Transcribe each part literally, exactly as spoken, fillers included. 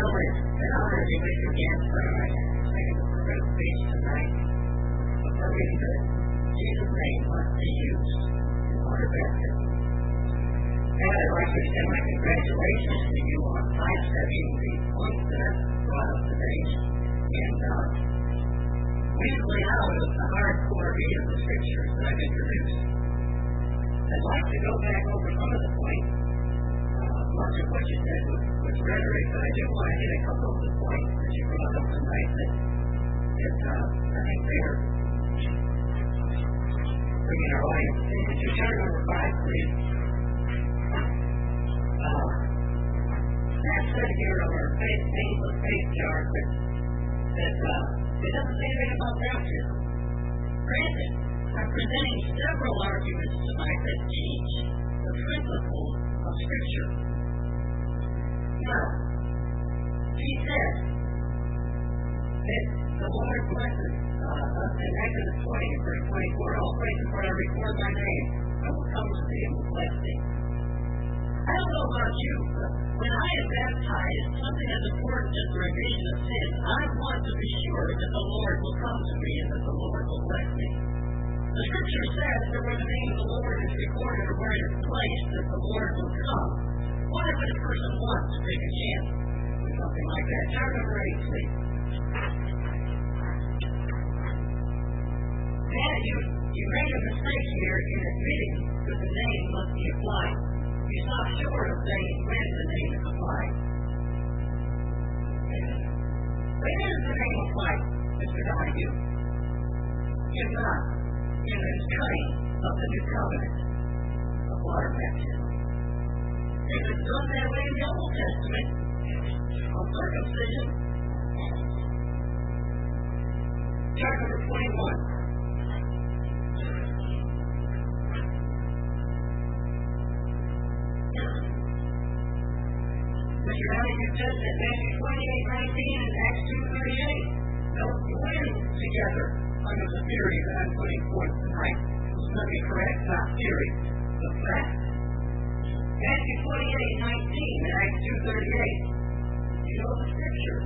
gentlemen, an honor to be with you again for our second speech tonight. Before we begin, Jesus' name must be used in water baptism. And I'd like to extend my congratulations to you on sidestepping the points that I've brought up today. And uh, usually now is the hardcore read of the scriptures that I've introduced. I'd like to go back over some of the points. Uh, much of what you said was, was rhetoric, but I do want to hit a couple of the points that you brought up tonight that, that uh, I think they're bringing our audience in. Would you turn number five, please? Uh, Matt said here on our faith, names of faith chart that, that uh, it doesn't say anything about baptism. Granted, I'm presenting several arguments tonight that teach the principles of Scripture. Now, he said that the Lord blesses uh, us in Exodus twenty, verse twenty-four, all places where I record my name, I will come to thee and will bless thee. I don't know about you, but when I am baptized, something as important as the remission of sin, I want to be sure that the Lord will come to me and that the Lord will bless me. The Scripture says that where the name of the Lord is recorded or where it is placed, that the Lord will come. What if a person wants to take a chance with something like that? Chart number eight, please. Now, you, you made a mistake here in admitting that the name must be applied. You stop short of saying when the name is applied. When is the name applied, Mister Donahue? If not, in the study of the New Covenant of water baptism. If it's done that way in the Old Testament, on circumcision. Chart number twenty-one. Mister Donahue says that Matthew twenty-eight nineteen and Acts two thirty-eight don't blend together under the theory that I'm putting forth tonight. Let me correct, not theory, the fact. Matthew twenty-eight nineteen and Acts two thirty-eight. You know the Scripture.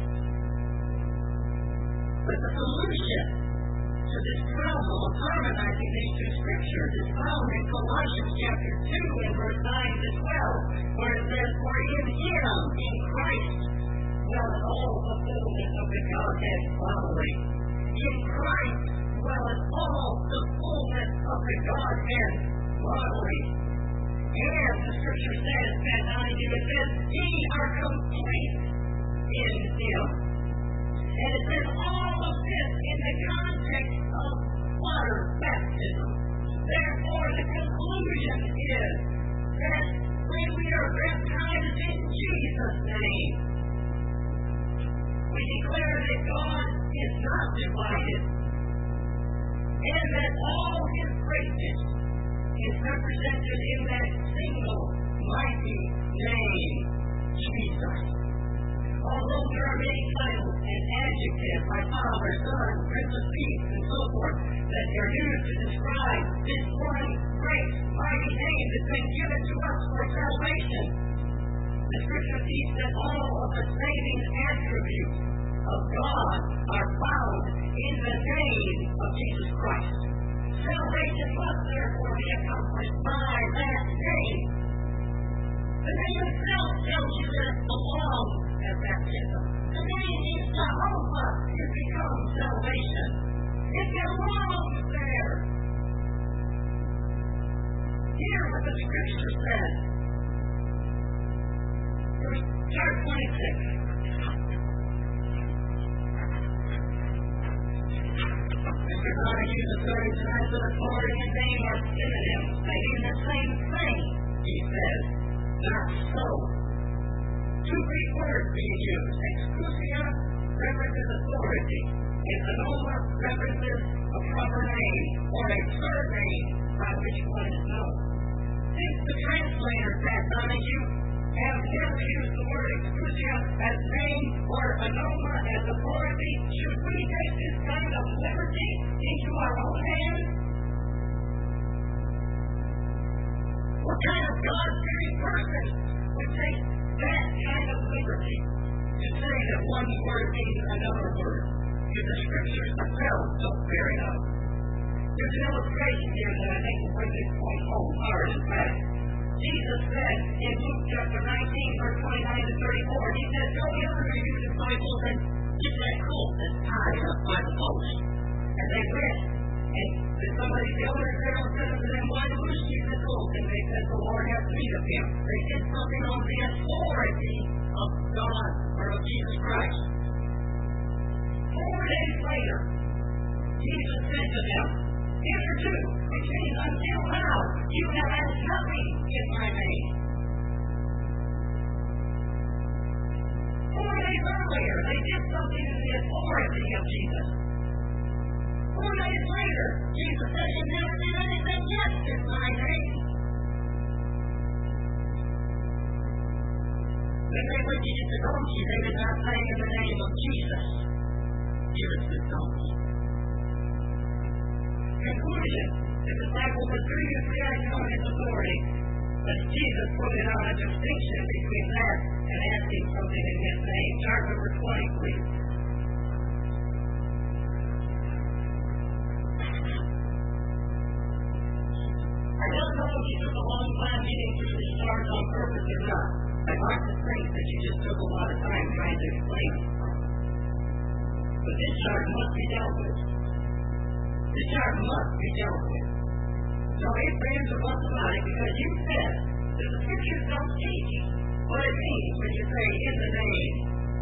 But the solution to this problem of harmonizing these two Scriptures is found in Colossians chapter two and verse nine to twelve, where it says, for in Him, in Christ, dwelleth all the fullness of the Godhead bodily. In Christ dwelleth all the fullness of the Godhead bodily. And the Scripture says, that Donahue, it says, ye are complete in Him. And it says all of this in the context of water baptism. Therefore, the conclusion is that when we are baptized in Jesus' name, we declare that God is not divided, and that all His greatness is represented in that single mighty name, Jesus. Although there are many titles and adjectives like Father, Son, Prince of Peace, and so forth, that are used to describe this one great, mighty name that's been given to us for salvation, the Scripture teaches that all of the saving attributes of God are found in the name of Jesus Christ. Salvation must therefore be accomplished by that name. The name itself tells you that it belongs at baptism. The name is Jehovah. It becomes salvation. It belongs there. Hear what the Scripture says. Verse chart twenty-six. Mister Donahue asserted tonight that authority and name are synonyms, saying the same thing, he says. Not so. Two Greek words being used. Exousia references authority, and anoma references a proper name or a surname by which one is known. Since the translators, Pat Donahue, have never used the word exousia as name or anoma as authority, should we take this kind of liberty into our own hands? What kind of God-fearing person would take that kind of liberty? one word means another word. If the scriptures themselves don't bear it out. There's an illustration here that I think will bring this point home hard and fast. Jesus said in Luke chapter nineteen, verse twenty-nine to thirty-four, he said, "Go yonder to your disciples and get that colt that's tied up by the post." And they went. And somebody, the elders there said to them, "Why loose you the colt?" And they said, "The Lord has need of him." They did something on the authority of God or of Jesus Christ. Four days later, Jesus said to them, "Hitherto, which means until now, you have asked nothing in my name." Four days earlier, they did something in the authority of Jesus. Four days later, Jesus said, "You never did anything yet in my name." When they went to get the donkey, they did not say in the name of Jesus, "Give us the donkey." Conclusion: the disciples had previously acted on his authority, but Jesus pointed out a distinction between that and asking something in his name. Chart number twenty, please. I don't know if you took a long time getting through these charts on purpose or not. I'd like to think that you just took a lot of time trying to explain it. But this chart must be dealt with. This chart must be dealt with. So if fans are what's about it, because you said that the scriptures don't teach what it means when you say in the name.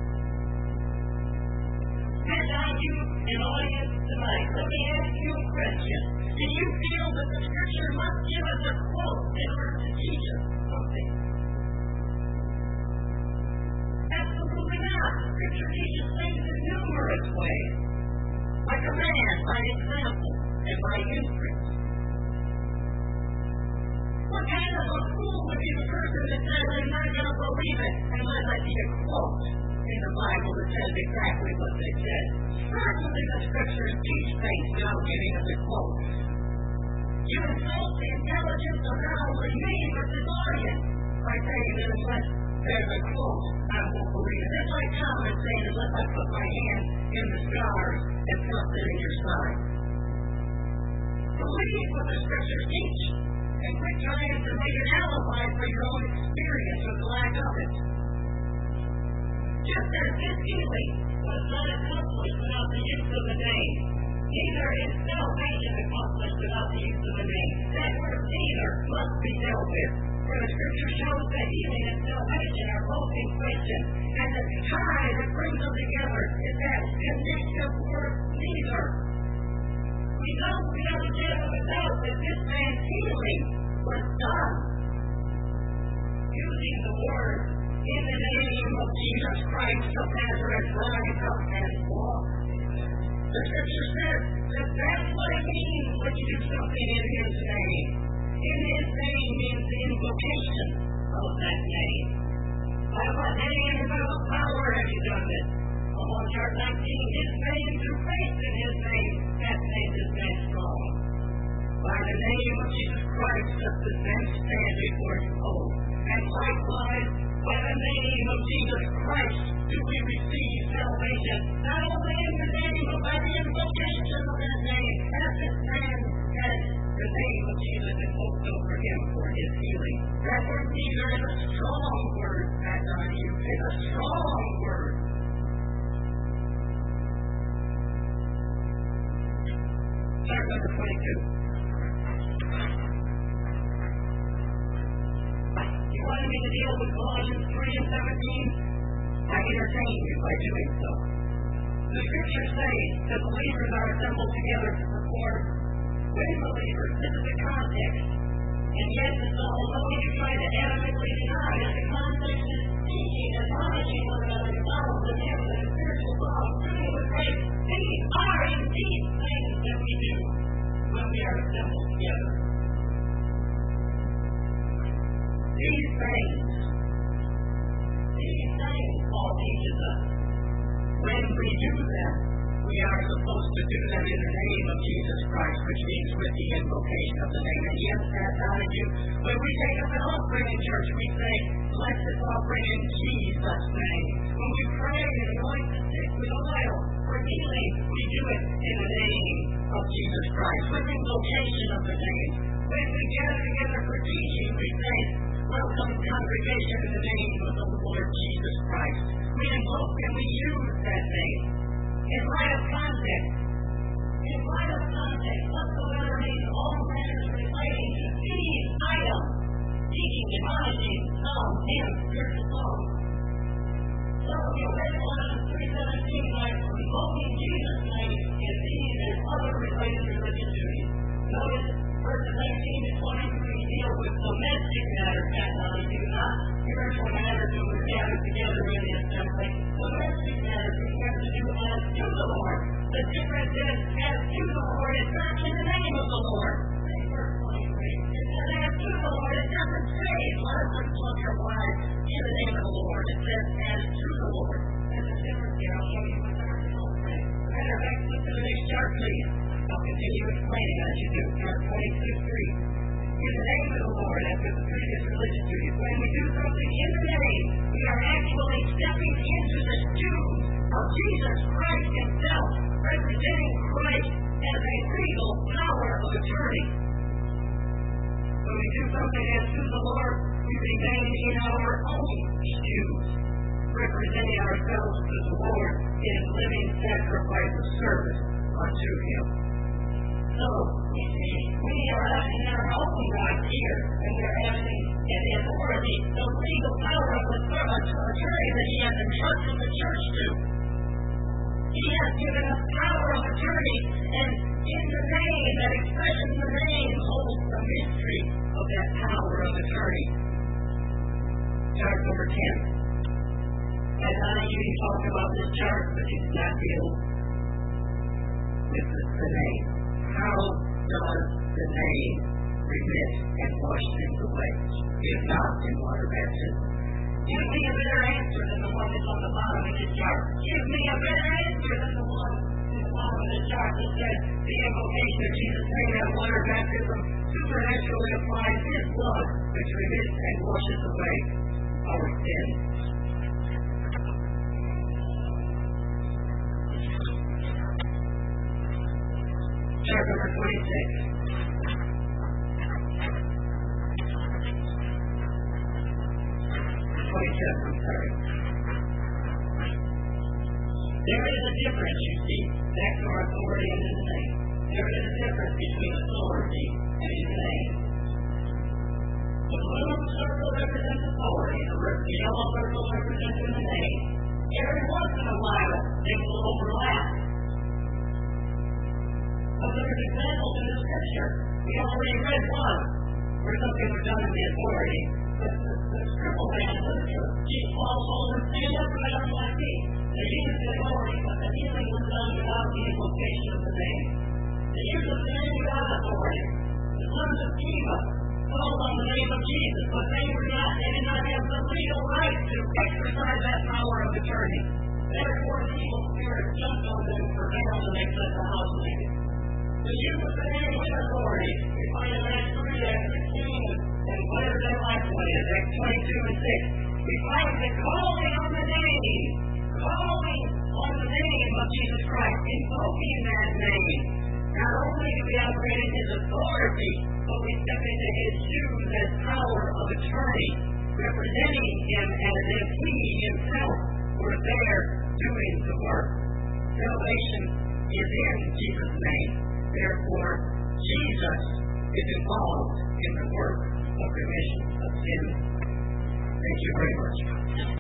And now you, an audience tonight, let me ask you a question. Do you feel that the scripture must give us a quote in order to teach us something? Absolutely not. Scripture teaches things in numerous ways. By command, by example, and by inference. What kind of a fool would be the person that says, "I'm not going to believe it unless I see a quote in the Bible that says exactly what they said"? Certainly the scriptures teach things without giving us a quote. You insult the intelligence of God with me versus audience by saying that unless there's a quote, I won't believe it. That's like Thomas saying, "Unless I put my hand in the scars and thrust it in your side." Believe what the scriptures teach, and quit trying to make an alibi for your own experience or the lack of it. Just as this healing was not accomplished without the use of the name, neither is salvation accomplished without the use of the name. That word "neither" must be dealt with. For the scripture shows that healing and salvation are both in question, and the tie that brings them together is that connective word "neither." We know without a shadow of a doubt that this man's healing was done using the word "in the name of Jesus Christ of Nazareth, rise up and walk." The scripture says that that's what it means when you do something in his name. In his name means the invocation of that name. By what name and by what power have you done this? On chart nineteen, his name, through faith in his name, that name is made strong. By the name of Jesus Christ does this man stand before you whole. And likewise, by the name of Jesus Christ do we receive salvation, not only in the name, but by the invocation of that name. As this man has the name of Jesus invoked over him for his healing. That word "neither" is a strong word, Pat Donahue. It's a strong word. Chart number twenty-two. You wanted me to deal with Colossians three and seventeen? I entertain you by doing so. The scriptures say that believers are assembled together to support when believers. This is the context. And yet, although you try to adamantly deny that the context is teaching, admonishing one another to follow the narrative and spiritual laws, doing with grace, these are indeed things that we do when we are assembled together. These things, these things Paul teaches us. When we do them, we are supposed to do them in the name of Jesus Christ, which means with the invocation of the name. And yes, that's how to do. When we take up an offering in church, we say, "Bless this offering in Jesus' name." When we pray and anoint Christ, with the invocation of the name. When we gather together for teaching, we say, welcome congregation in the name of the Lord Jesus Christ. We invoke and we use that name. In light of context, in light of context, whatsoever means all matters relating to any item, teaching, admonishing, psalm, hymn, spiritual song. So we read Colossians three seventeen, like invoking Jesus' name in these and other related religious duties. Notice verses nineteen to twenty-three deal with domestic matters, as others do not. Spiritual matters when we're gathered together in the assembly. Domestic matters we have to do as to the Lord. The difference is, as to the Lord, it's not in the name of the Lord. Verse twenty-three. It says, as to the Lord, it doesn't say, husbands, love your wives in the name of the Lord. It says, as to the Lord. There's a difference here. I'll show you what that is. Matter of fact, look to the next chart, please. I'll continue explaining as you do. Chart twenty-six three. In the name of the Lord, after the previous religious duties, when we do something in the name, we are actually stepping into the shoes of Jesus Christ himself, representing Christ as a legal power of attorney. When we do something as to the Lord, we remain in our own shoes, representing ourselves to the Lord in living sacrifice of service unto him. So, we see, we are acting in our own rights here, and we're acting in the authority, the legal power of the attorney that he has entrusted the church to. He has given us power of attorney, and in the name, that expression in the name holds the mystery of that power of attorney. Chart number ten. As I usually talk about this chart, but you do not deal with the name. How does the name remit and wash things away? If not in water baptism. Give me a better answer than the one that's on the bottom of this chart. Give me a better answer than the one at the bottom of this chart that says the invocation of Jesus' name at water baptism supernaturally applies his blood, which remits and washes away our sins. Chart number twenty-six. twenty-seven, I'm sorry. There is a difference, you see, back to our authority and his name. There is a difference between authority and his name. The blue circle represents authority, the yellow circle represents his name. Every once in a while, they will overlap. But there's examples in the scripture. We already read one where something was done in the authority. The, the, the crippled man, Paul told him, stand up and out on my feet. They used the authority, but the healing was done without the invocation of the name. The use of the name without authority. The sons of Sceva called on the name of Jesus, but they were not, they did not have the legal right to exercise that power of attorney. Therefore, the evil spirit jumped on them for hell and they set the house naked. The use of the name with authority, we find in Acts three, Acts sixteen, and whatever that last one is, Acts twenty-two and six. We find the calling on the name, calling on the name of Jesus Christ, invoking that name. Not only do we operate in his authority, but we step into his shoes as power of attorney, representing him as if he himself were there doing the work. Salvation is in Jesus' name. Therefore, Jesus is involved in the work of remission of sin. Thank you very much.